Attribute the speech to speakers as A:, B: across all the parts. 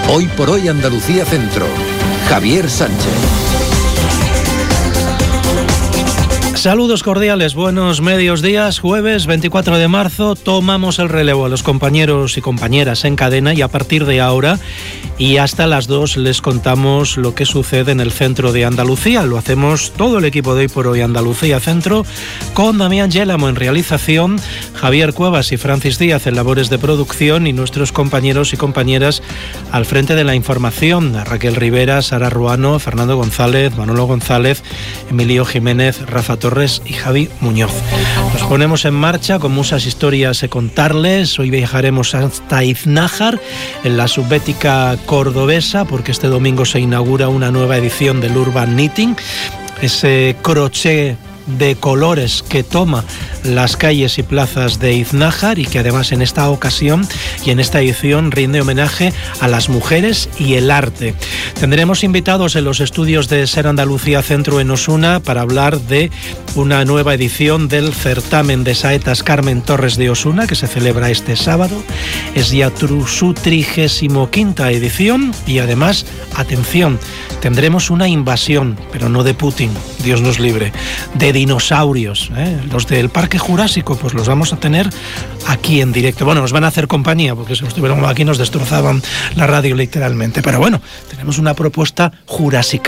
A: Hoy por hoy Andalucía Centro. Javier Sánchez.
B: Saludos cordiales, buenos medios días, jueves 24 de marzo, tomamos el relevo a los compañeros y compañeras en cadena y a partir de ahora y hasta las 2 les contamos lo que sucede en el centro de Andalucía. Lo hacemos todo el equipo de Hoy por Hoy Andalucía Centro, con Damián Yélamo en realización, Javier Cuevas y Francis Díaz en labores de producción y nuestros compañeros y compañeras al frente de la información, Raquel Rivera, Sara Ruano, Fernando González, Manolo González, Emilio Jiménez, Rafa Torres y Javi Muñoz. Nos ponemos en marcha con muchas historias que contarles. Hoy viajaremos hasta Iznájar, en la subbética cordobesa, porque este domingo se inaugura una nueva edición del Urban Knitting, ese crochet de colores que toma las calles y plazas de Iznájar y que además en esta ocasión y en esta edición rinde homenaje a las mujeres y el arte. Tendremos invitados en los estudios de Ser Andalucía Centro en Osuna para hablar de una nueva edición del certamen de saetas Carmen Torres de Osuna, que se celebra este sábado. Es ya su 35ª edición y además, atención, tendremos una invasión, pero no de Putin, Dios nos libre, de dinosaurios, los del Parque Jurásico, pues los vamos a tener aquí en directo. Bueno, nos van a hacer compañía, porque si estuviéramos aquí nos destrozaban la radio literalmente, pero bueno, tenemos una propuesta jurásica.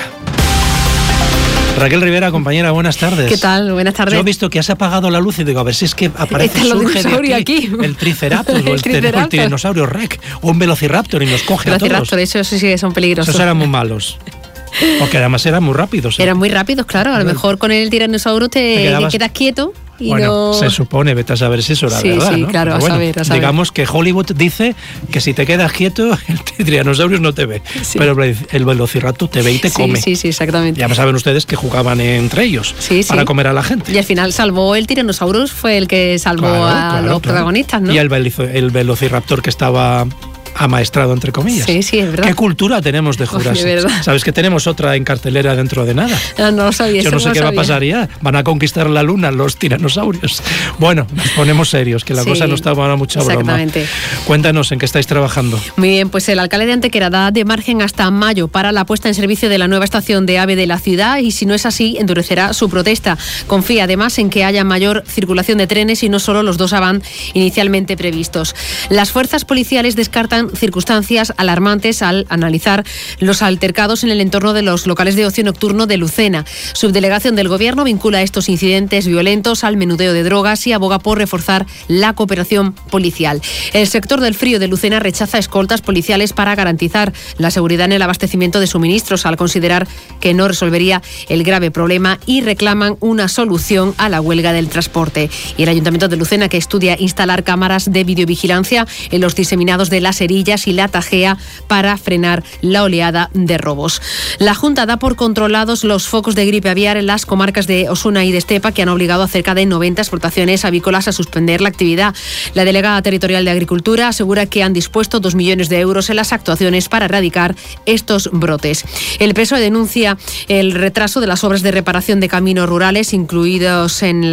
B: Raquel Rivera, compañera, buenas tardes.
C: ¿Qué tal? Buenas tardes.
B: Yo he visto que has apagado la luz y digo, a ver si es que aparece surge de aquí el Triceratops o el Tiranosaurio Rex o un Velociraptor y nos coge a todos.
C: Velociraptor, esos sí que son peligrosos.
B: Esos eran muy malos. Porque además eran muy rápidos.
C: Eran muy rápidos, claro. A lo mejor con el tiranosaurio te quedas quieto y
B: bueno,
C: no...
B: se supone, vete a saber si eso era verdad,
C: sí,
B: ¿no?
C: Claro,
B: pero bueno,
C: a saber.
B: Digamos que Hollywood dice que si te quedas quieto, el tiranosaurio no te ve. Sí. Pero el velociraptor te ve y te come.
C: Sí, exactamente.
B: Ya saben ustedes que jugaban entre ellos para comer a la gente.
C: Y al final salvó el Tyrannosaurus, fue el que salvó a los protagonistas, ¿no?
B: Y el velociraptor que estaba amaestrado, entre comillas.
C: Sí, es verdad.
B: ¿Qué cultura tenemos de Jurassic? ¿Sabes que tenemos otra en cartelera dentro de nada?
C: No lo sabía.
B: Yo no sé qué va a pasar ya. Van a conquistar la luna los tiranosaurios. Bueno, nos ponemos serios, que la cosa no está para mucha broma.
C: Exactamente.
B: Cuéntanos en qué estáis trabajando.
C: Muy bien, pues el alcalde de Antequera da de margen hasta mayo para la puesta en servicio de la nueva estación de AVE de la ciudad y si no es así, endurecerá su protesta. Confía además en que haya mayor circulación de trenes y no solo los 2 AVAN inicialmente previstos. Las fuerzas policiales descartan circunstancias alarmantes al analizar los altercados en el entorno de los locales de ocio nocturno de Lucena. Subdelegación del Gobierno vincula estos incidentes violentos al menudeo de drogas y aboga por reforzar la cooperación policial. El sector del frío de Lucena rechaza escoltas policiales para garantizar la seguridad en el abastecimiento de suministros, al considerar que no resolvería el grave problema y reclaman una solución a la huelga del transporte. Y el Ayuntamiento de Lucena, que estudia instalar cámaras de videovigilancia en los diseminados de Las Herillas y La Tajea para frenar la oleada de robos. La Junta da por controlados los focos de gripe aviar en las comarcas de Osuna y de Estepa, que han obligado a cerca de 90 explotaciones avícolas a suspender la actividad. La delegada territorial de Agricultura asegura que han dispuesto 2 millones de euros en las actuaciones para erradicar estos brotes. El PSOE denuncia el retraso de las obras de reparación de caminos rurales incluidos en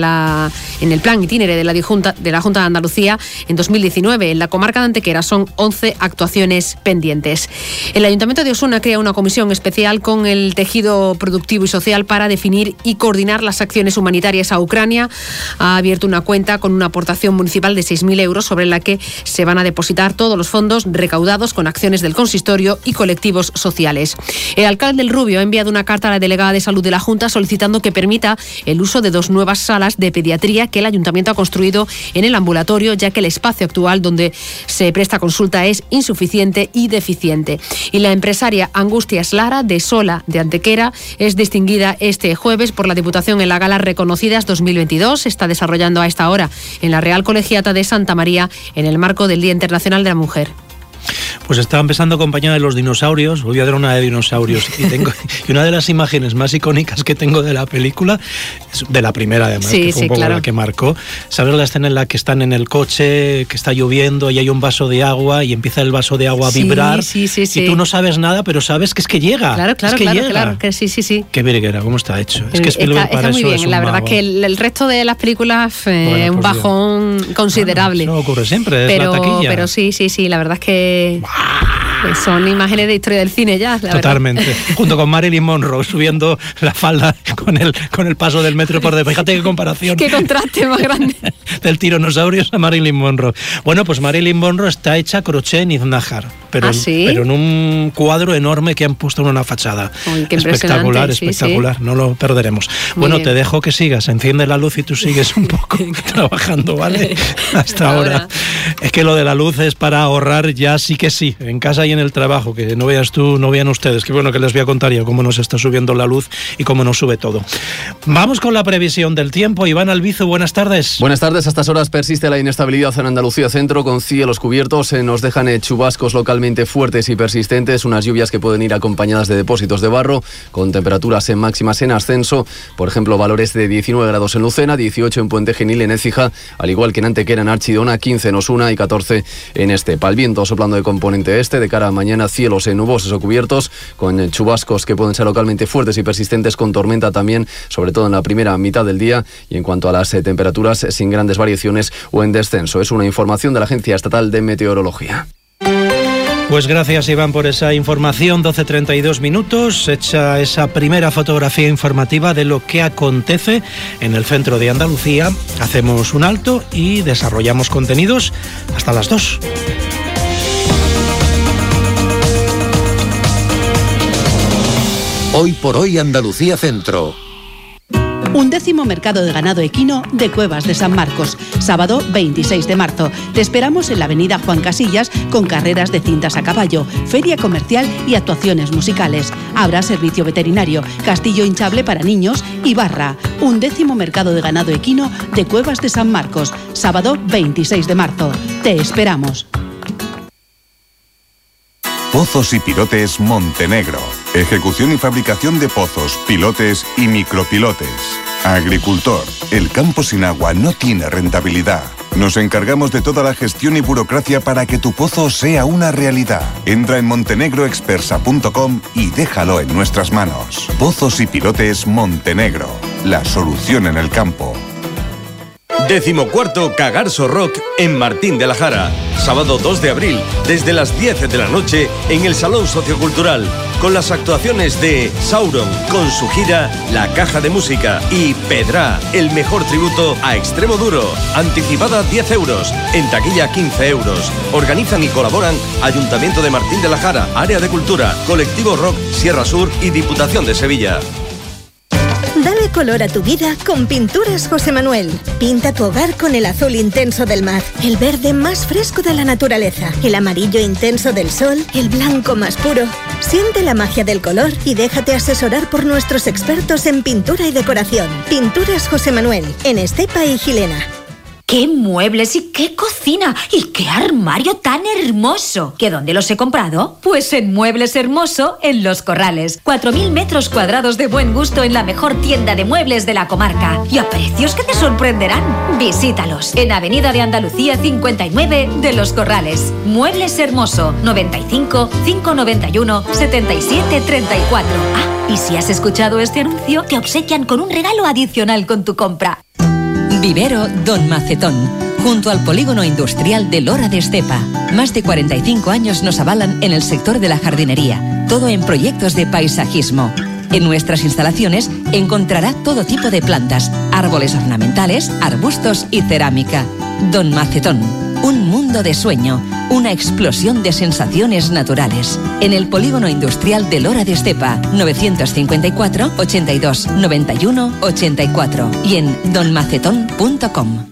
C: el plan itinere de la Junta de Andalucía en 2019. En la comarca de Antequera son 11 actuaciones pendientes. El Ayuntamiento de Osuna crea una comisión especial con el tejido productivo y social para definir y coordinar las acciones humanitarias a Ucrania. Ha abierto una cuenta con una aportación municipal de 6.000 euros sobre la que se van a depositar todos los fondos recaudados con acciones del consistorio y colectivos sociales. El alcalde del Rubio ha enviado una carta a la delegada de salud de la Junta solicitando que permita el uso de 2 nuevas salas de pediatría que el Ayuntamiento ha construido en el ambulatorio, ya que el espacio actual donde se presta consulta es insuficiente y deficiente. Y la empresaria Angustias Lara, de Sola de Antequera, es distinguida este jueves por la Diputación en la Gala Reconocidas 2022. Se está desarrollando a esta hora en la Real Colegiata de Santa María en el marco del Día Internacional de la Mujer.
B: Pues estaba empezando acompañada de los dinosaurios. Voy a dar una de dinosaurios y una de las imágenes más icónicas que tengo de la película, de la primera además, que fue un poco la que marcó. ¿Sabes la escena en la que están en el coche, que está lloviendo y hay un vaso de agua y empieza el vaso de agua a vibrar?
C: Sí.
B: Y tú no sabes nada, pero sabes que es que llega.
C: Claro, que sí.
B: Qué virguera, cómo está hecho. Es que Spielberg
C: está muy bien. La verdad que el resto de las películas es un bajón considerable.
B: Eso ocurre siempre, es la taquilla.
C: Pero sí, la verdad es que... Pues son imágenes de historia del cine ya, la
B: Totalmente.
C: verdad.
B: Junto con Marilyn Monroe subiendo la falda con el paso del metro por debajo. Fíjate qué comparación.
C: Qué contraste más grande.
B: Del tiranosaurios a Marilyn Monroe. Bueno, pues Marilyn Monroe está hecha crochet en Iznájar, pero en un cuadro enorme que han puesto en una fachada.
C: Uy, qué
B: espectacular,
C: sí,
B: espectacular. Sí. No lo perderemos.
C: Muy
B: bueno,
C: bien.
B: Te dejo que sigas. Enciende la luz y tú sigues un poco trabajando, ¿vale? Hasta ahora. Es que lo de la luz es para ahorrar ya sí que sí, en casa y en el trabajo, que no veas tú, no vean ustedes. Qué bueno que les voy a contar yo cómo nos está subiendo la luz y cómo nos sube todo. Vamos con la previsión del tiempo. Iván Albizu, buenas tardes.
D: Buenas tardes. A estas horas persiste la inestabilidad en Andalucía Centro, con cielos cubiertos. Nos dejan chubascos localmente fuertes y persistentes, unas lluvias que pueden ir acompañadas de depósitos de barro, con temperaturas máximas en ascenso. Por ejemplo, valores de 19 grados en Lucena, 18 en Puente Genil, en Écija, al igual que en Antequera, en Archidona, 15 en Osuna y 14 en Estepa. El viento soplando de componente este. De cara a mañana, cielos nubosos o cubiertos, con chubascos que pueden ser localmente fuertes y persistentes, con tormenta también, sobre todo en la primera mitad del día. Y en cuanto a las temperaturas, sin grandes variaciones o en descenso. Es una información de la Agencia Estatal de Meteorología.
B: Pues gracias, Iván, por esa información. 12:32 minutos, hecha esa primera fotografía informativa de lo que acontece en el centro de Andalucía. Hacemos un alto y desarrollamos contenidos hasta las 2.
A: Hoy por hoy Andalucía Centro.
E: 11º Mercado de Ganado Equino de Cuevas de San Marcos, sábado 26 de marzo. Te esperamos en la avenida Juan Casillas con carreras de cintas a caballo, feria comercial y actuaciones musicales. Habrá servicio veterinario, castillo hinchable para niños y barra. 11º Mercado de Ganado Equino de Cuevas de San Marcos, sábado 26 de marzo. Te esperamos.
F: Pozos y Pilotes Montenegro. Ejecución y fabricación de pozos, pilotes y micropilotes. Agricultor. El campo sin agua no tiene rentabilidad. Nos encargamos de toda la gestión y burocracia para que tu pozo sea una realidad. Entra en montenegroexpersa.com y déjalo en nuestras manos. Pozos y Pilotes Montenegro. La solución en el campo.
G: 14º Cagarso Rock en Martín de la Jara. Sábado 2 de abril, desde las 10 de la noche, en el Salón Sociocultural, con las actuaciones de Sauron, con su gira La Caja de Música, y Pedra, el mejor tributo a Extremo Duro. Anticipada 10 euros, en taquilla 15 euros. Organizan y colaboran Ayuntamiento de Martín de la Jara, Área de Cultura, Colectivo Rock Sierra Sur y Diputación de Sevilla.
H: Dale color a tu vida con Pinturas José Manuel. Pinta tu hogar con el azul intenso del mar, el verde más fresco de la naturaleza, el amarillo intenso del sol, el blanco más puro. Siente la magia del color y déjate asesorar por nuestros expertos en pintura y decoración. Pinturas José Manuel, en Estepa y Gilena.
I: ¡Qué muebles y qué cocina! ¡Y qué armario tan hermoso! ¿Que dónde los he comprado? Pues en Muebles Hermoso, en Los Corrales. 4.000 metros cuadrados de buen gusto en la mejor tienda de muebles de la comarca. Y a precios que te sorprenderán. Visítalos en Avenida de Andalucía 59 de Los Corrales. Muebles Hermoso, 95 591 77 34. Ah, y si has escuchado este anuncio, te obsequian con un regalo adicional con tu compra.
J: Vivero Don Macetón, junto al polígono industrial de Lora de Estepa. Más de 45 años nos avalan en el sector de la jardinería, todo en proyectos de paisajismo. En nuestras instalaciones encontrará todo tipo de plantas, árboles ornamentales, arbustos y cerámica. Don Macetón, un mundo de sueño, una explosión de sensaciones naturales. En el polígono industrial de Lora de Estepa, 954 82 91 84 y en donmacetón.com.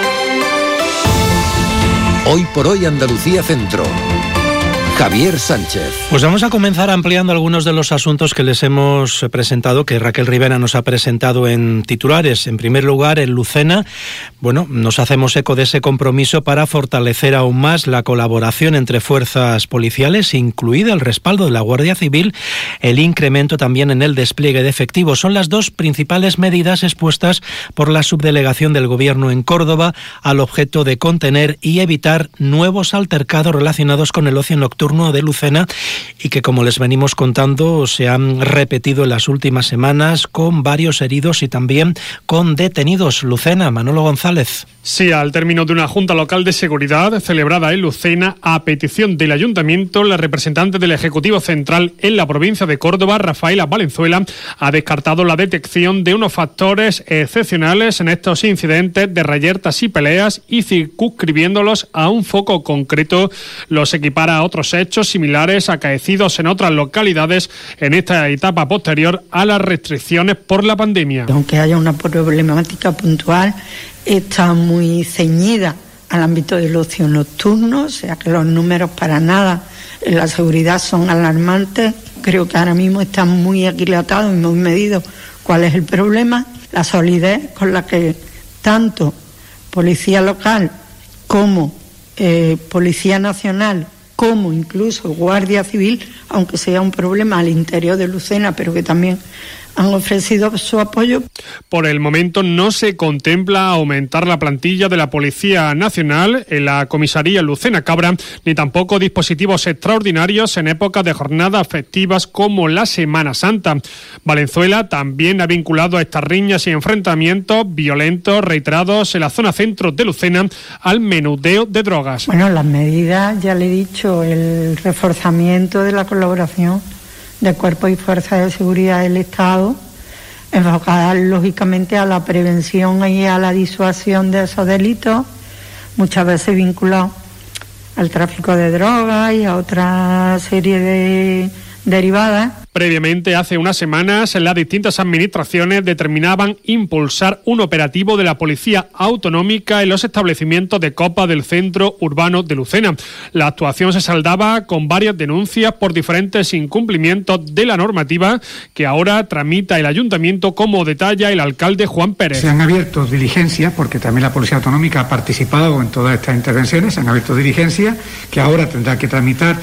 A: Hoy por hoy Andalucía Centro. Javier Sánchez.
B: Pues vamos a comenzar ampliando algunos de los asuntos que les hemos presentado, que Raquel Rivera nos ha presentado en titulares. En primer lugar, en Lucena, nos hacemos eco de ese compromiso para fortalecer aún más la colaboración entre fuerzas policiales, incluida el respaldo de la Guardia Civil, el incremento también en el despliegue de efectivos. Son las dos principales medidas expuestas por la subdelegación del Gobierno en Córdoba al objeto de contener y evitar nuevos altercados relacionados con el ocio nocturno nocturno de Lucena y que, como les venimos contando, se han repetido en las últimas semanas con varios heridos y también con detenidos. Lucena, Manolo González.
K: Sí, al término de una junta local de seguridad celebrada en Lucena a petición del Ayuntamiento, la representante del Ejecutivo Central en la provincia de Córdoba, Rafaela Valenzuela, ha descartado la detección de unos factores excepcionales en estos incidentes de reyertas y peleas y circunscribiéndolos a un foco concreto. Los equipara a otros hechos similares acaecidos en otras localidades en esta etapa posterior a las restricciones por la pandemia.
L: Aunque haya una problemática puntual, está muy ceñida al ámbito del ocio nocturno, o sea que los números para nada en la seguridad son alarmantes. Creo que ahora mismo están muy aquilatados y muy medidos cuál es el problema. La solidez con la que tanto Policía Local como Policía Nacional, como incluso Guardia Civil, aunque sea un problema al interior de Lucena, pero que también han ofrecido su apoyo.
K: Por el momento no se contempla aumentar la plantilla de la Policía Nacional en la comisaría Lucena Cabra, ni tampoco dispositivos extraordinarios en épocas de jornadas festivas como la Semana Santa. Valenzuela también ha vinculado a estas riñas y enfrentamientos violentos reiterados en la zona centro de Lucena al menudeo de drogas.
L: Bueno, las medidas, ya le he dicho, el reforzamiento de la colaboración de cuerpos y fuerzas de seguridad del Estado, enfocadas lógicamente a la prevención y a la disuasión de esos delitos, muchas veces vinculados al tráfico de drogas y a otra serie de derivadas.
K: Previamente, hace unas semanas, las distintas administraciones determinaban impulsar un operativo de la Policía Autonómica en los establecimientos de copa del centro urbano de Lucena. La actuación se saldaba con varias denuncias por diferentes incumplimientos de la normativa que ahora tramita el Ayuntamiento, como detalla el alcalde Juan Pérez.
M: Se han abierto diligencias, porque también la Policía Autonómica ha participado en todas estas intervenciones, se han abierto diligencias que ahora tendrá que tramitar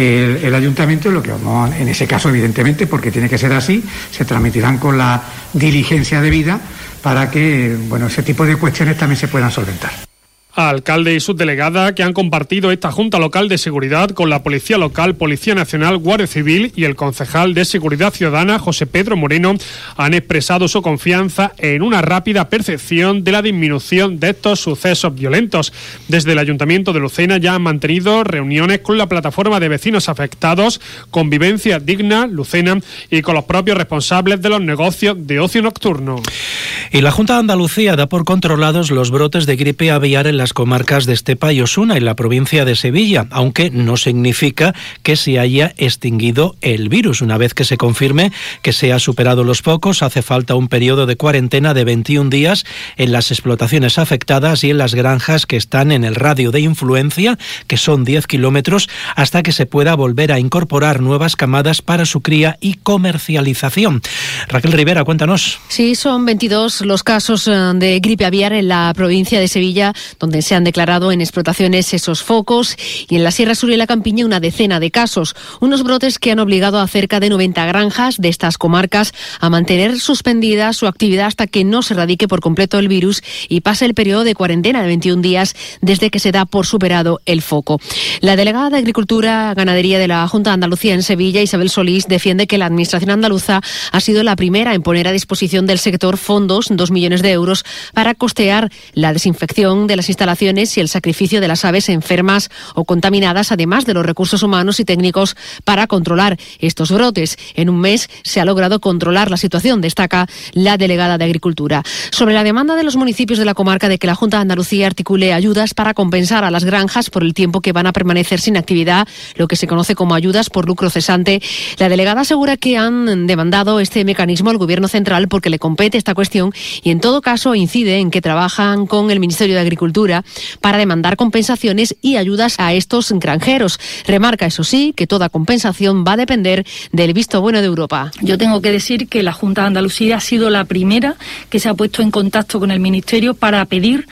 M: el Ayuntamiento, lo que vamos, en ese caso, evidentemente, porque tiene que ser así, se transmitirán con la diligencia debida para que, ese tipo de cuestiones también se puedan solventar.
K: Alcalde y subdelegada que han compartido esta Junta Local de Seguridad con la Policía Local, Policía Nacional, Guardia Civil y el concejal de Seguridad Ciudadana, José Pedro Moreno, han expresado su confianza en una rápida percepción de la disminución de estos sucesos violentos. Desde el Ayuntamiento de Lucena ya han mantenido reuniones con la plataforma de vecinos afectados, Convivencia Digna Lucena, y con los propios responsables de los negocios de ocio nocturno.
B: Y la Junta de Andalucía da por controlados los brotes de gripe aviar en las comarcas de Estepa y Osuna, en la provincia de Sevilla, aunque no significa que se haya extinguido el virus. Una vez que se confirme que se ha superado los focos, hace falta un periodo de cuarentena de 21 días en las explotaciones afectadas y en las granjas que están en el radio de influencia, que son 10 kilómetros, hasta que se pueda volver a incorporar nuevas camadas para su cría y comercialización. Raquel Rivera, cuéntanos.
C: Sí, son 22 los casos de gripe aviar en la provincia de Sevilla, donde se han declarado en explotaciones esos focos, y en la Sierra Sur y la Campiña una decena de casos. Unos brotes que han obligado a cerca de 90 granjas de estas comarcas a mantener suspendida su actividad hasta que no se erradique por completo el virus y pase el periodo de cuarentena de 21 días desde que se da por superado el foco. La delegada de Agricultura y Ganadería de la Junta de Andalucía en Sevilla, Isabel Solís, defiende que la Administración andaluza ha sido la primera en poner a disposición del sector fondos, 2 millones de euros, para costear la desinfección de las instalaciones y el sacrificio de las aves enfermas o contaminadas, además de los recursos humanos y técnicos para controlar estos brotes. En un mes se ha logrado controlar la situación, destaca la delegada de Agricultura. Sobre la demanda de los municipios de la comarca de que la Junta de Andalucía articule ayudas para compensar a las granjas por el tiempo que van a permanecer sin actividad, lo que se conoce como ayudas por lucro cesante, la delegada asegura que han demandado este mecanismo al Gobierno central porque le compete esta cuestión y en todo caso incide en que trabajan con el Ministerio de Agricultura para demandar compensaciones y ayudas a estos granjeros. Remarca, eso sí, que toda compensación va a depender del visto bueno de Europa.
N: Yo tengo que decir que la Junta de Andalucía ha sido la primera que se ha puesto en contacto con el Ministerio para pedir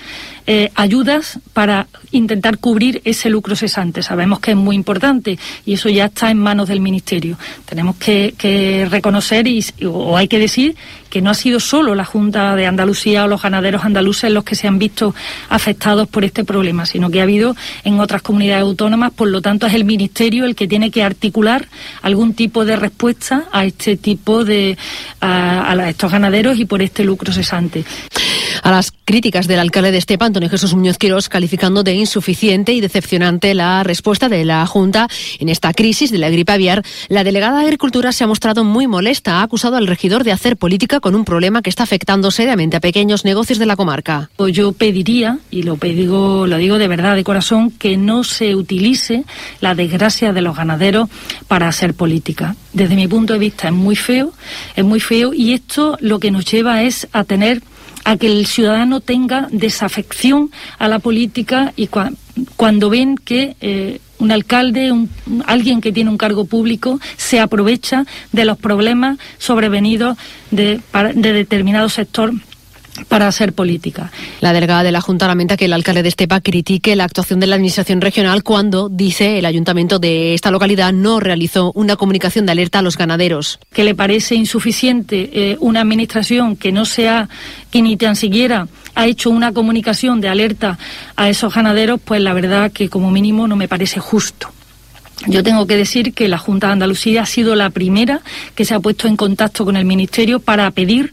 N: ayudas para intentar cubrir ese lucro cesante. Sabemos que es muy importante y eso ya está en manos del Ministerio. Tenemos que reconocer o hay que decir que no ha sido solo la Junta de Andalucía o los ganaderos andaluces los que se han visto afectados por este problema, sino que ha habido en otras comunidades autónomas. Por lo tanto, es el Ministerio el que tiene que articular algún tipo de respuesta a este tipo de a estos ganaderos y por este lucro cesante.
C: A las críticas del alcalde de Estepa, Antonio Jesús Muñoz Quirós, calificando de insuficiente y decepcionante la respuesta de la Junta en esta crisis de la gripe aviar, la delegada de Agricultura se ha mostrado muy molesta. Ha acusado al regidor de hacer política con un problema que está afectando seriamente a pequeños negocios de la comarca.
N: Yo pediría, y lo digo de verdad, de corazón, que no se utilice la desgracia de los ganaderos para hacer política. Desde mi punto de vista es muy feo y esto lo que nos lleva es a que el ciudadano tenga desafección a la política y cuando ven que un alcalde, alguien que tiene un cargo público, se aprovecha de los problemas sobrevenidos de determinado sector para hacer política.
C: La delegada de la Junta lamenta que el alcalde de Estepa critique la actuación de la Administración regional cuando, dice, el ayuntamiento de esta localidad no realizó una comunicación de alerta a los ganaderos.
N: Que le parece insuficiente una administración que ni tan siquiera ha hecho una comunicación de alerta a esos ganaderos, pues la verdad que como mínimo no me parece justo. Yo tengo que decir que la Junta de Andalucía ha sido la primera que se ha puesto en contacto con el Ministerio para pedir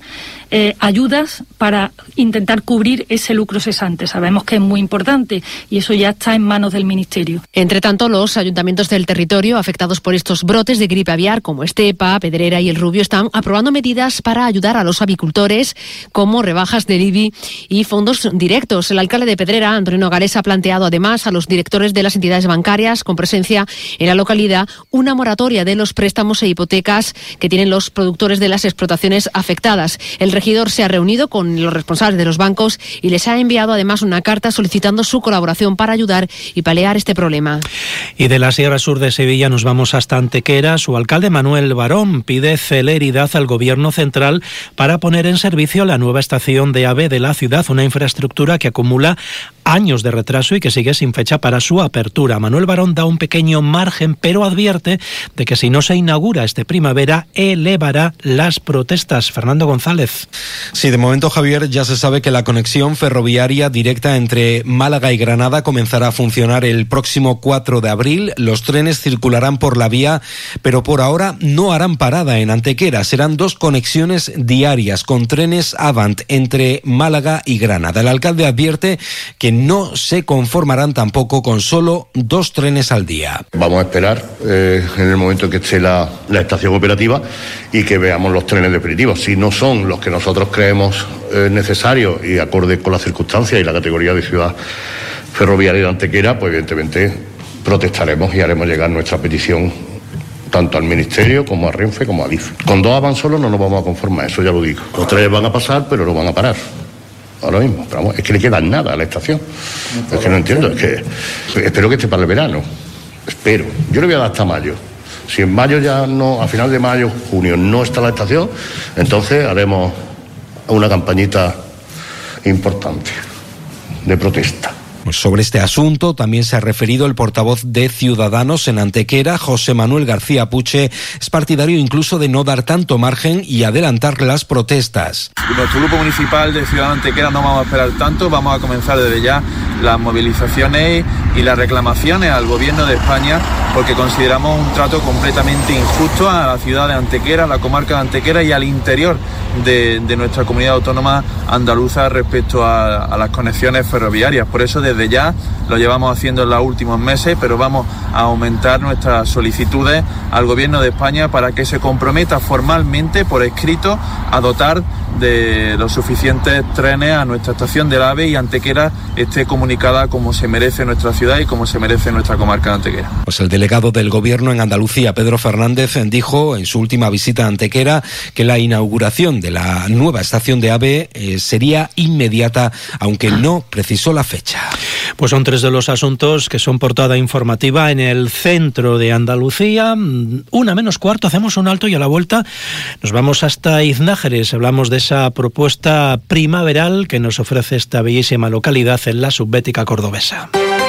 N: ayudas para intentar cubrir ese lucro cesante. Sabemos que es muy importante y eso ya está en manos del Ministerio.
C: Entre tanto, los ayuntamientos del territorio afectados por estos brotes de gripe aviar, como Estepa, Pedrera y El Rubio, están aprobando medidas para ayudar a los avicultores, como rebajas del IBI y fondos directos. El alcalde de Pedrera, Antonio Nogales, ha planteado además a los directores de las entidades bancarias con presencia en la localidad una moratoria de los préstamos e hipotecas que tienen los productores de las explotaciones afectadas. El regidor se ha reunido con los responsables de los bancos y les ha enviado además una carta solicitando su colaboración para ayudar y paliar este problema.
B: Y de la Sierra Sur de Sevilla nos vamos hasta Antequera. Su alcalde Manuel Barón pide celeridad al Gobierno central para poner en servicio la nueva estación de AVE de la ciudad, una infraestructura que acumula años de retraso y que sigue sin fecha para su apertura. Manuel Barón da un pequeño margen, pero advierte de que si no se inaugura este primavera, elevará las protestas. Fernando González.
O: Sí, de momento, Javier, ya se sabe que la conexión ferroviaria directa entre Málaga y Granada comenzará a funcionar el próximo 4 de abril. Los trenes circularán por la vía, pero por ahora no harán parada en Antequera. Serán 2 conexiones diarias con trenes Avant entre Málaga y Granada. El alcalde advierte que no se conformarán tampoco con solo 2 trenes al día.
P: Vamos a esperar en el momento que esté la estación operativa y que veamos los trenes definitivos. Si no son los que nosotros creemos necesarios y acordes con las circunstancias y la categoría de ciudad ferroviaria de Antequera, pues evidentemente protestaremos y haremos llegar nuestra petición tanto al Ministerio como a Renfe como a Adif. Con 2 Avant solo no nos vamos a conformar, eso ya lo digo. Los trenes van a pasar, pero no van a parar. Ahora mismo, pero vamos, es que le queda nada a la estación. Es que no entiendo, es que espero que esté para el verano. Espero. Yo le voy a dar hasta mayo. Si en mayo ya no, a final de mayo, junio, no está la estación, entonces haremos una campañita importante de protesta.
O: Sobre este asunto también se ha referido el portavoz de Ciudadanos en Antequera, José Manuel García Puche. Es partidario incluso de no dar tanto margen y adelantar las protestas.
Q: Nuestro grupo municipal de Ciudadanos Antequera no vamos a esperar tanto, vamos a comenzar desde ya las movilizaciones y las reclamaciones al Gobierno de España, porque consideramos un trato completamente injusto a la ciudad de Antequera, a la comarca de Antequera y al interior de nuestra comunidad autónoma andaluza respecto a las conexiones ferroviarias. Por eso desde ya lo llevamos haciendo en los últimos meses, pero vamos a aumentar nuestras solicitudes al Gobierno de España para que se comprometa formalmente por escrito a dotar de los suficientes trenes a nuestra estación del AVE y Antequera esté comunicada como se merece nuestra ciudad y como se merece nuestra comarca de Antequera.
O: Pues el delegado del Gobierno en Andalucía, Pedro Fernández, dijo en su última visita a Antequera que la inauguración de la nueva estación de AVE sería inmediata, aunque no precisó la fecha.
B: Pues son tres de los asuntos que son portada informativa en el centro de Andalucía. 1:45, hacemos un alto y a la vuelta nos vamos hasta Iznájares. Hablamos de esa propuesta primaveral que nos ofrece esta bellísima localidad en la subbética cordobesa.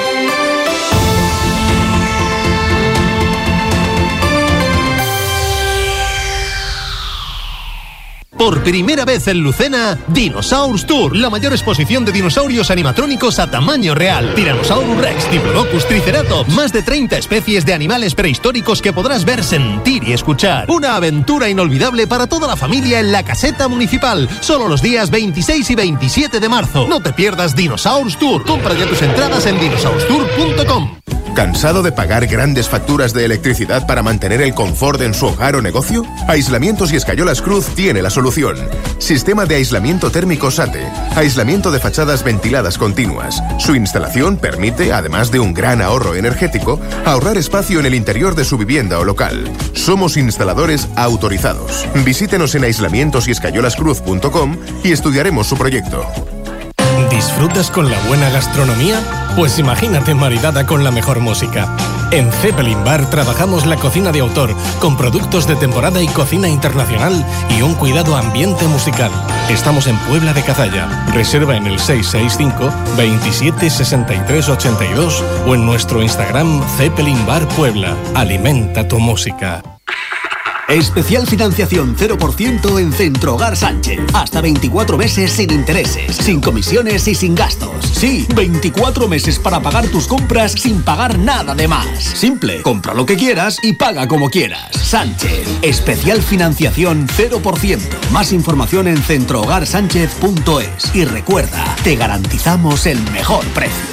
R: Por primera vez en Lucena, Dinosaurs Tour, la mayor exposición de dinosaurios animatrónicos a tamaño real. Tyrannosaurus Rex, Diplodocus, Triceratops, más de 30 especies de animales prehistóricos que podrás ver, sentir y escuchar. Una aventura inolvidable para toda la familia en la caseta municipal, solo los días 26 y 27 de marzo. No te pierdas Dinosaurs Tour. Compra ya tus entradas en dinosaurstour.com.
S: ¿Cansado de pagar grandes facturas de electricidad para mantener el confort en su hogar o negocio? Aislamientos y Escayolas Cruz tiene la solución. Sistema de aislamiento térmico SATE. Aislamiento de fachadas ventiladas continuas. Su instalación permite, además de un gran ahorro energético, ahorrar espacio en el interior de su vivienda o local. Somos instaladores autorizados. Visítenos en aislamientosyescayolascruz.com y estudiaremos su proyecto.
T: ¿Disfrutas con la buena gastronomía? Pues imagínate maridada con la mejor música. En Zeppelin Bar trabajamos la cocina de autor, con productos de temporada y cocina internacional y un cuidado ambiente musical. Estamos en Puebla de Cazalla. Reserva en el 665 27 63 82 o en nuestro Instagram Zeppelin Bar Puebla. Alimenta tu música.
U: Especial financiación 0% en Centro Hogar Sánchez. Hasta 24 meses sin intereses, sin comisiones y sin gastos. Sí, 24 meses para pagar tus compras sin pagar nada de más. Simple, compra lo que quieras y paga como quieras. Sánchez, especial financiación 0%. Más información en centrohogarsánchez.es. Y recuerda, te garantizamos el mejor precio.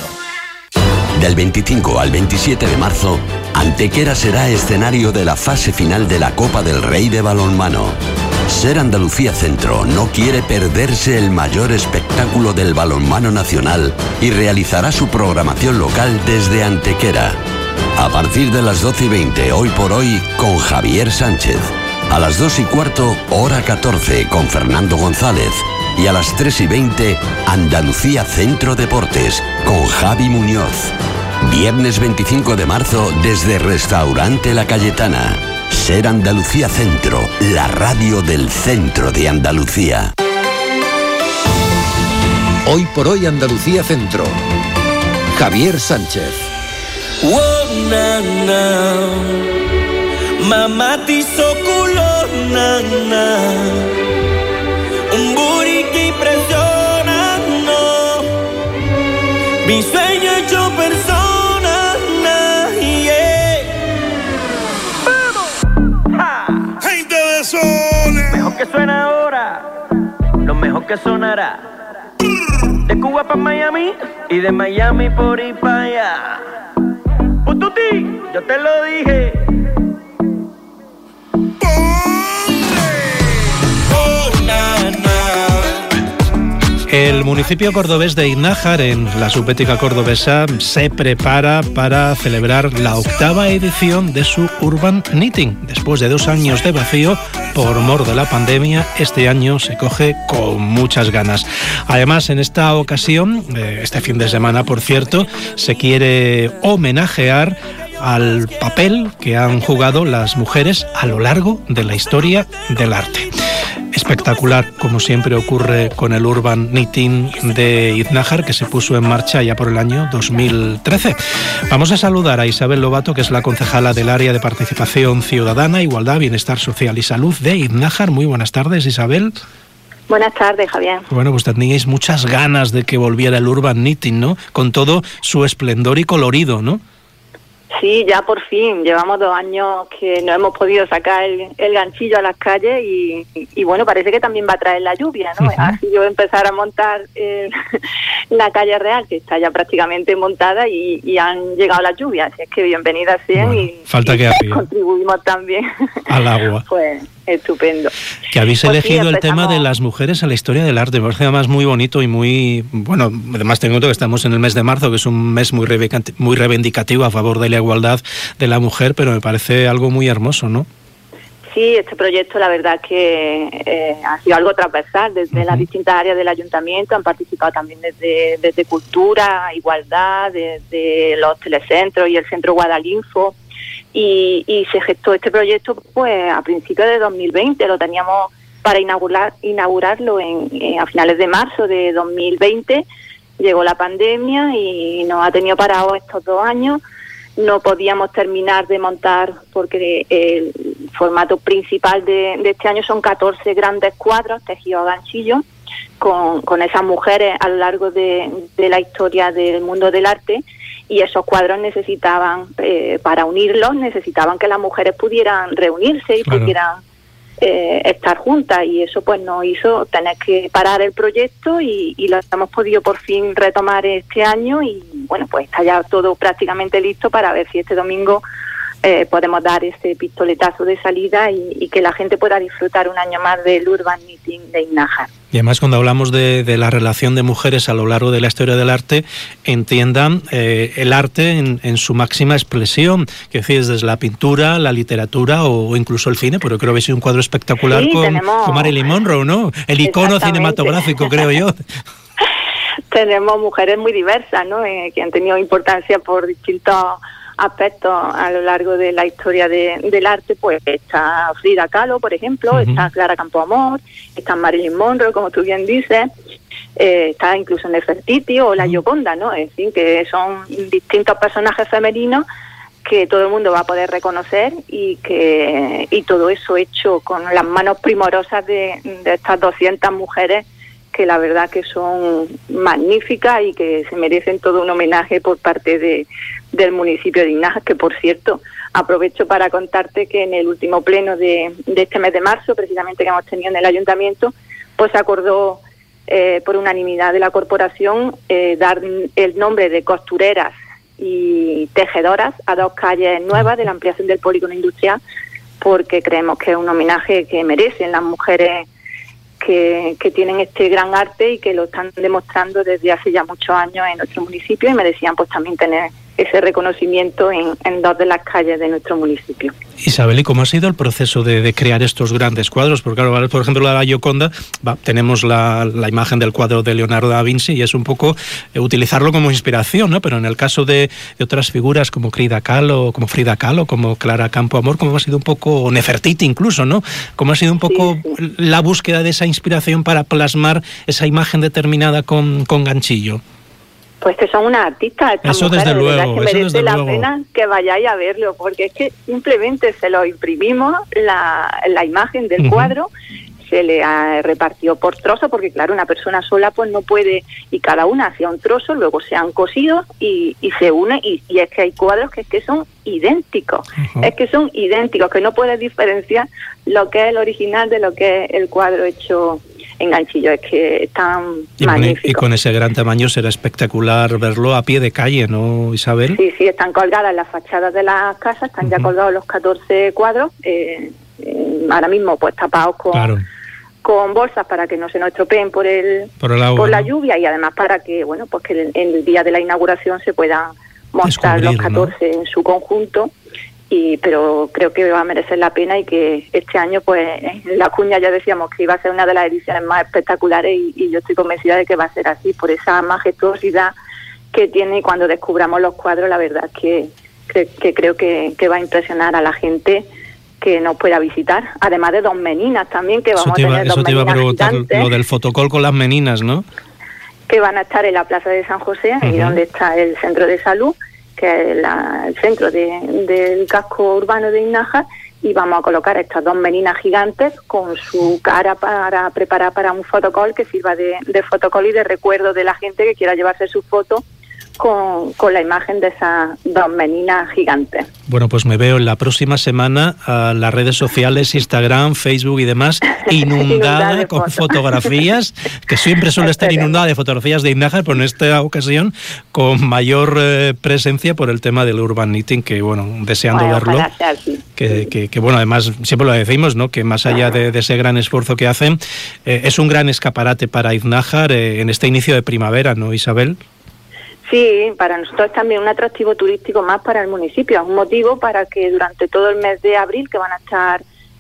V: Del 25 al 27 de marzo, Antequera será escenario de la fase final de la Copa del Rey de balonmano. Ser Andalucía Centro no quiere perderse el mayor espectáculo del balonmano nacional y realizará su programación local desde Antequera. A partir de las 12:20, hoy por hoy, con Javier Sánchez. A las 2:15, hora 14, con Fernando González. Y a las 3:20, Andalucía Centro Deportes, con Javi Muñoz. Viernes 25 de marzo, desde Restaurante La Cayetana. Ser Andalucía Centro, la radio del centro de Andalucía.
A: Hoy por hoy Andalucía Centro. Javier Sánchez.
W: Oh, nana, mamá te hizo culo, nana. Un booty que impresiona, no. Mi sueño hecho persona, yeah. ¡Vamos! Gente de Sole. Mejor que suena ahora, lo mejor que sonará. De Cuba para Miami y de Miami por ahí para allá. Pututi, yo te lo dije.
B: El municipio cordobés de Iznájar, en la subbética cordobesa, se prepara para celebrar la 8ª edición de su Urban Knitting. Después de 2 años de vacío por mor de la pandemia, este año se coge con muchas ganas. Además, en esta ocasión, este fin de semana, por cierto, se quiere homenajear al papel que han jugado las mujeres a lo largo de la historia del arte. Espectacular, como siempre ocurre con el Urban Knitting de Iznájar, que se puso en marcha ya por el año 2013. Vamos a saludar a Isabel Lobato, que es la concejala del área de Participación Ciudadana, Igualdad, Bienestar Social y Salud de Iznájar. Muy buenas tardes, Isabel.
X: Buenas tardes, Javier.
B: Bueno, pues teníais muchas ganas de que volviera el Urban Knitting, ¿no? Con todo su esplendor y colorido, ¿no?
X: Sí, ya por fin. Llevamos 2 años que no hemos podido sacar el ganchillo a las calles y bueno, parece que también va a traer la lluvia, ¿no? Así yo empezar a montar la calle real, que está ya prácticamente montada y han llegado las lluvias. Así es que bienvenidas sean, bueno, y
B: falta que
X: contribuimos también
B: al agua.
X: Pues estupendo.
B: Que habéis elegido el tema de las mujeres a la historia del arte. Me parece además muy bonito y muy... Bueno, además tengo que estamos en el mes de marzo, que es un mes muy reivindicativo a favor de la igualdad de la mujer, pero me parece algo muy hermoso, ¿no?
X: Sí, este proyecto la verdad que ha sido algo transversal desde las distintas áreas del ayuntamiento, han participado también desde Cultura, Igualdad, desde los telecentros y el Centro Guadalinfo, y se gestó este proyecto pues a principios de 2020, lo teníamos para inaugurarlo a finales de marzo de 2020, llegó la pandemia y nos ha tenido parados estos 2 años. No podíamos terminar de montar porque el formato principal de este año son 14 grandes cuadros tejidos a ganchillo con esas mujeres a lo largo de la historia del mundo del arte, y esos cuadros necesitaban, para unirlos, necesitaban que las mujeres pudieran reunirse y pudieran estar juntas, y eso pues nos hizo tener que parar el proyecto y lo hemos podido por fin retomar este año, y bueno, pues está ya todo prácticamente listo para ver si este domingo podemos dar ese pistoletazo de salida y que la gente pueda disfrutar un año más del Urban Knitting de Innájar.
B: Y además, cuando hablamos de la relación de mujeres a lo largo de la historia del arte, entiendan el arte en su máxima expresión, que decís, desde la pintura, la literatura o incluso el cine, porque creo que ha sido un cuadro espectacular con Marilyn Monroe, ¿no? El icono cinematográfico, creo yo.
X: Tenemos mujeres muy diversas, ¿no? Que han tenido importancia por distintos aspectos a lo largo de la historia del arte. Pues está Frida Kahlo, por ejemplo, está Clara Campoamor, está Marilyn Monroe, como tú bien dices, está incluso Nefertiti o la Gioconda, ¿no? En fin, que son distintos personajes femeninos que todo el mundo va a poder reconocer, y todo eso hecho con las manos primorosas de estas 200 mujeres, que la verdad que son magníficas y que se merecen todo un homenaje por parte del municipio de Innájar, que por cierto aprovecho para contarte que en el último pleno de este mes de marzo, precisamente, que hemos tenido en el ayuntamiento, pues se acordó por unanimidad de la corporación dar el nombre de costureras y tejedoras a 2 calles nuevas de la ampliación del polígono industrial, porque creemos que es un homenaje que merecen las mujeres que tienen este gran arte y que lo están demostrando desde hace ya muchos años en nuestro municipio, y merecían pues también tener ese reconocimiento en 2 de las calles de nuestro municipio.
B: Isabel, ¿y cómo ha sido el proceso de crear estos grandes cuadros? Porque claro, por ejemplo, la Gioconda, tenemos la imagen del cuadro de Leonardo da Vinci y es un poco utilizarlo como inspiración, ¿no? Pero en el caso de otras figuras como Frida Kahlo, como Clara Campoamor, ¿cómo ha sido un poco, o Nefertiti incluso, ¿no? ¿Cómo ha sido un poco la búsqueda de esa inspiración para plasmar esa imagen determinada con ganchillo?
X: Pues que son unas artistas, estas
B: eso
X: mujeres,
B: desde luego,
X: ¿verdad? Que merece la pena que vayáis a verlo, porque es que simplemente se lo imprimimos, la imagen del cuadro, se le repartió por trozos, porque claro, una persona sola pues no puede, y cada una hacía un trozo, luego se han cosido y se une, y es que hay cuadros que son idénticos, que no puedes diferenciar lo que es el original de lo que es el cuadro hecho en ganchillo, es que están magníficos.
B: Y con ese gran tamaño será espectacular verlo a pie de calle, ¿no, Isabel?
X: Sí, están colgadas en las fachadas de las casas, están ya colgados los 14 cuadros, ahora mismo pues tapados con bolsas para que no se nos estropeen por la lluvia, y además para que, bueno, pues que en el día de la inauguración se puedan mostrar los 14 en su conjunto. Pero creo que va a merecer la pena, y que este año pues en La Cuña ya decíamos que iba a ser una de las ediciones más espectaculares, y yo estoy convencida de que va a ser así, por esa majestuosidad que tiene, y cuando descubramos los cuadros la verdad que creo que va a impresionar a la gente que nos pueda visitar, además de 2 meninas también, que vamos a tener 2 meninas. Eso te iba a preguntar,
B: lo del fotocall con las meninas, ¿no?
X: Que van a estar en la Plaza de San José, ahí donde está el centro de salud, que es el centro del casco urbano de Innájar, y vamos a colocar estas 2 meninas gigantes con su cara para preparar para un fotocall que sirva de fotocall y de recuerdo de la gente que quiera llevarse su foto con la imagen de esas 2 meninas gigantes.
B: Bueno, pues me veo en la próxima semana a las redes sociales, Instagram, Facebook y demás, inundada con fotografías, que siempre suele estar inundada de fotografías de Innájar, pero en esta ocasión con mayor presencia por el tema del Urban Knitting, que bueno, deseando verlo. Que bueno, además siempre lo decimos, ¿no? Que más allá de ese gran esfuerzo que hacen, es un gran escaparate para Innájar en este inicio de primavera, ¿no, Isabel?
X: Sí, para nosotros es también un atractivo turístico más para el municipio, es un motivo para que durante todo el mes de abril, que van a estar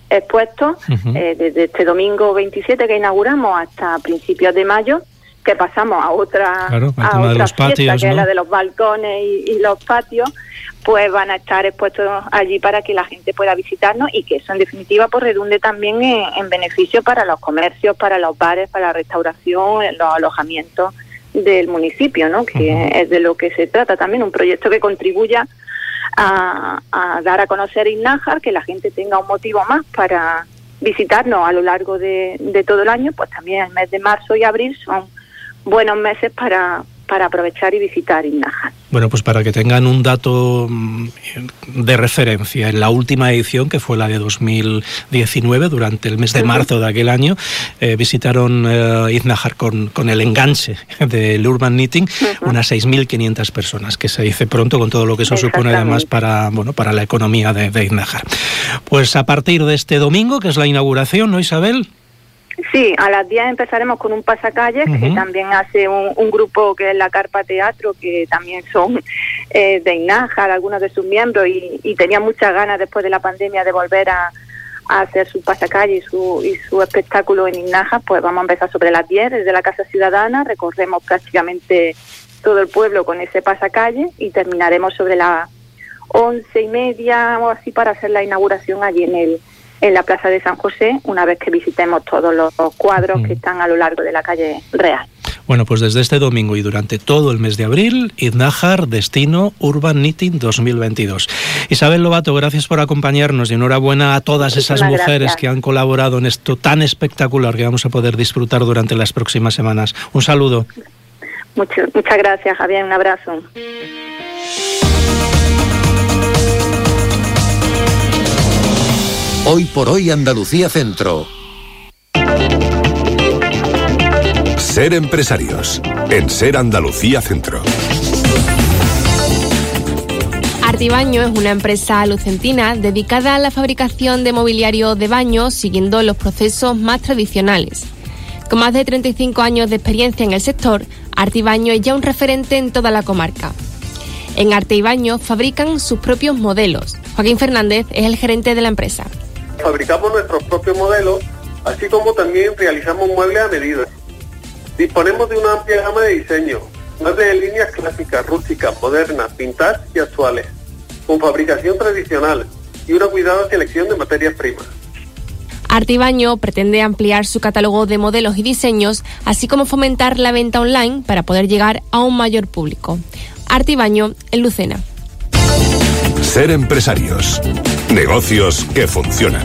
X: expuestos desde este domingo 27 que inauguramos hasta principios de mayo, que pasamos a otra fiesta, patios, que es la de los balcones y los patios, pues van a estar expuestos allí para que la gente pueda visitarnos y que eso en definitiva pues redunde también en beneficio para los comercios, para los bares, para la restauración, los alojamientos del municipio, ¿no? Que es de lo que se trata también, un proyecto que contribuya a dar a conocer Iznájar, que la gente tenga un motivo más para visitarnos a lo largo de todo el año. Pues también el mes de marzo y abril son buenos meses para aprovechar y visitar Iznájar.
B: Bueno, pues para que tengan un dato de referencia, en la última edición, que fue la de 2019, durante el mes de marzo de aquel año, visitaron Iznájar con el enganche del Urban Knitting unas 6.500 personas, que se dice pronto, con todo lo que eso supone además para la economía de Iznájar. Pues a partir de este domingo, que es la inauguración, ¿no, Isabel?
X: Sí, a las 10 empezaremos con un pasacalles que también hace un grupo que es la Carpa Teatro, que también son de Iznájar, algunos de sus miembros, y tenían muchas ganas después de la pandemia de volver a hacer su pasacalles y su espectáculo en Iznájar. Pues vamos a empezar sobre las 10 desde la Casa Ciudadana, recorremos prácticamente todo el pueblo con ese pasacalles y terminaremos sobre las 11:30 o así para hacer la inauguración allí en la Plaza de San José, una vez que visitemos todos los cuadros que están a lo largo de la calle Real.
B: Bueno, pues desde este domingo y durante todo el mes de abril, Iznájar, destino Urban Knitting 2022. Isabel Lobato, gracias por acompañarnos y enhorabuena a todas esas mujeres que han colaborado en esto tan espectacular que vamos a poder disfrutar durante las próximas semanas. Un saludo.
X: Muchas gracias, Javier. Un abrazo.
A: Hoy por hoy Andalucía Centro.
D: Ser empresarios en Ser Andalucía Centro.
E: Artibaño es una empresa lucentina dedicada a la fabricación de mobiliario de baño siguiendo los procesos más tradicionales. Con más de 35 años de experiencia en el sector, Artibaño es ya un referente en toda la comarca. En Artibaño fabrican sus propios modelos. Joaquín Fernández es el gerente de la empresa.
F: Fabricamos nuestros propios modelos, así como también realizamos muebles a medida. Disponemos de una amplia gama de diseños, más de líneas clásicas, rústicas, modernas, vintage y actuales, con fabricación tradicional y una cuidada selección de materias primas.
E: Artibaño pretende ampliar su catálogo de modelos y diseños, así como fomentar la venta online para poder llegar a un mayor público. Artibaño en Lucena.
D: Ser empresarios. Negocios que funcionan.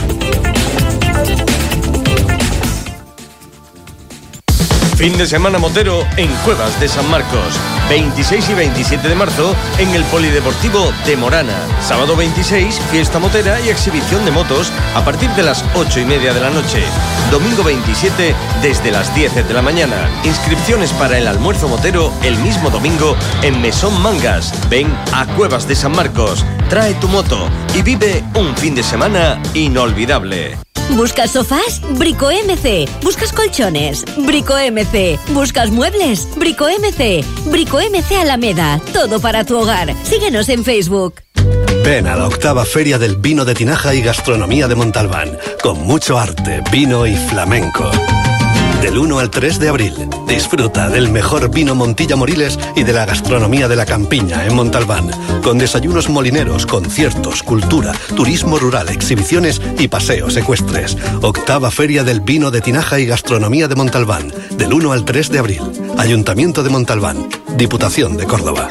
G: Fin de semana motero en Cuevas de San Marcos. 26 y 27 de marzo en el Polideportivo de Morana. Sábado 26, fiesta motera y exhibición de motos a partir de las 8:30 de la noche. Domingo 27, desde las 10 de la mañana. Inscripciones para el almuerzo motero el mismo domingo en Mesón Mangas. Ven a Cuevas de San Marcos. Trae tu moto y vive un fin de semana inolvidable.
Y: ¿Buscas sofás? Brico MC. ¿Buscas colchones? Brico MC. ¿Buscas muebles? Brico MC. Brico MC Alameda. Todo para tu hogar. Síguenos en Facebook.
Z: Ven a la 8ª Feria del Vino de Tinaja y Gastronomía de Montalbán, con mucho arte, vino y flamenco. Del 1 al 3 de abril, disfruta del mejor vino Montilla Moriles y de la gastronomía de la Campiña en Montalbán, con desayunos molineros, conciertos, cultura, turismo rural, exhibiciones y paseos ecuestres. 8ª Feria del Vino de Tinaja y Gastronomía de Montalbán, del 1 al 3 de abril. Ayuntamiento de Montalbán, Diputación de Córdoba.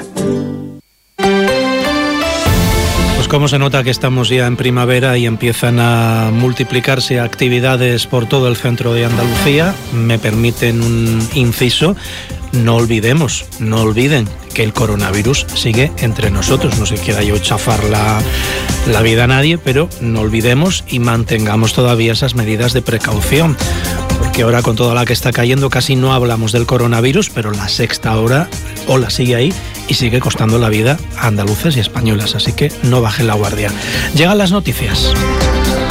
B: Cómo se nota que estamos ya en primavera y empiezan a multiplicarse actividades por todo el centro de Andalucía. Me permiten un inciso. No olviden que el coronavirus sigue entre nosotros. No se quiera yo chafar la vida a nadie, pero no olvidemos y mantengamos todavía esas medidas de precaución. Porque ahora, con toda la que está cayendo, casi no hablamos del coronavirus, pero la sexta ola sigue ahí y sigue costando la vida a andaluces y españolas. Así que no bajen la guardia. Llegan las noticias.